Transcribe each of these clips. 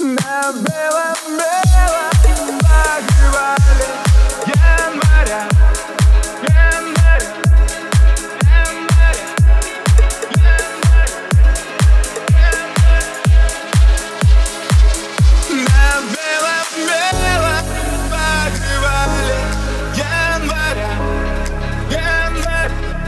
На белом-белом покрывале января, января, января, января. На белом-белом покрывале января, января.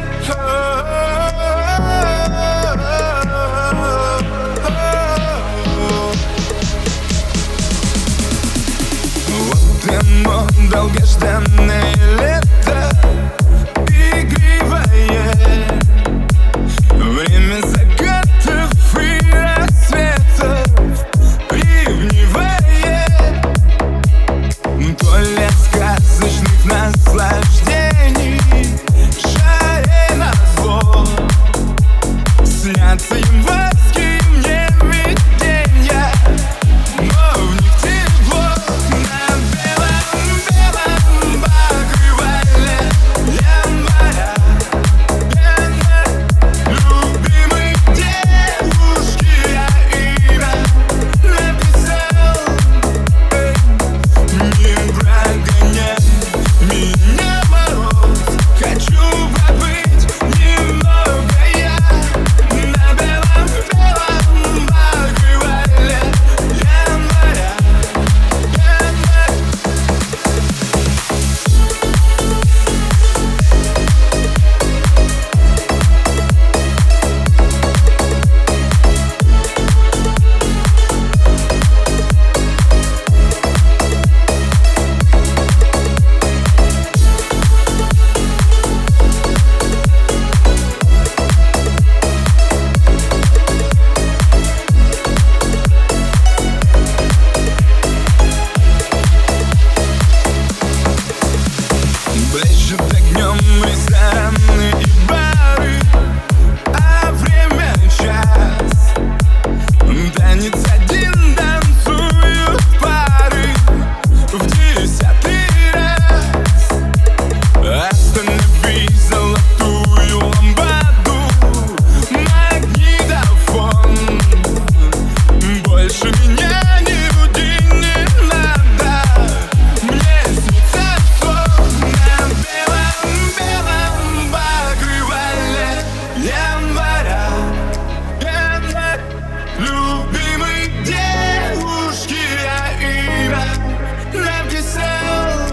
Оно долгожданное лето, игривое, время закатов и рассветов, ливневое, поле сказочных наслаждений, жаре назло, снятся январские мне видения, но в них тепло. Блещут огнем рестораны и бары, а время час. Танец один, танцуют пары в 10-й раз. Останови золотую ламбаду, магнитофон. Больше меня не буди, не надо. Мне снится сон. Белом покрывале января, январь. Любимой девушки я имя написал.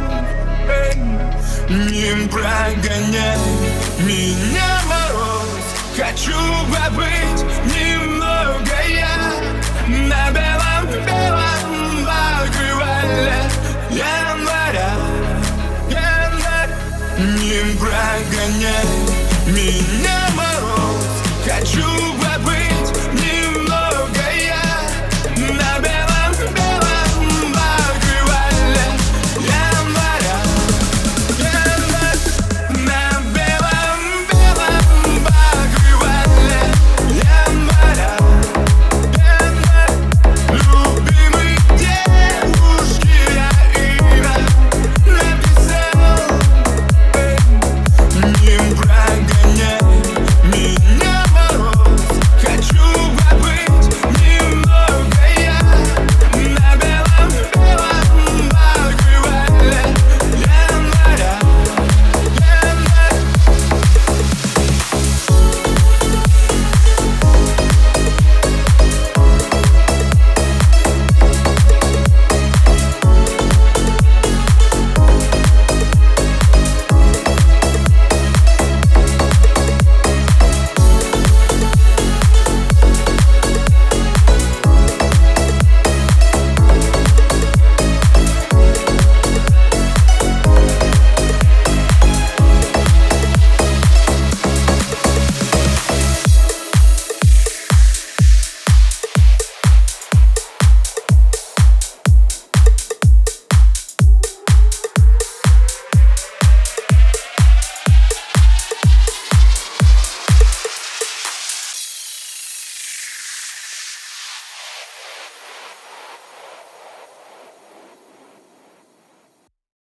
Не прогоняй меня мороз, хочу побыть немного я на белом-белом покрывале января, январь. Не прогоняй меня мороз, хочу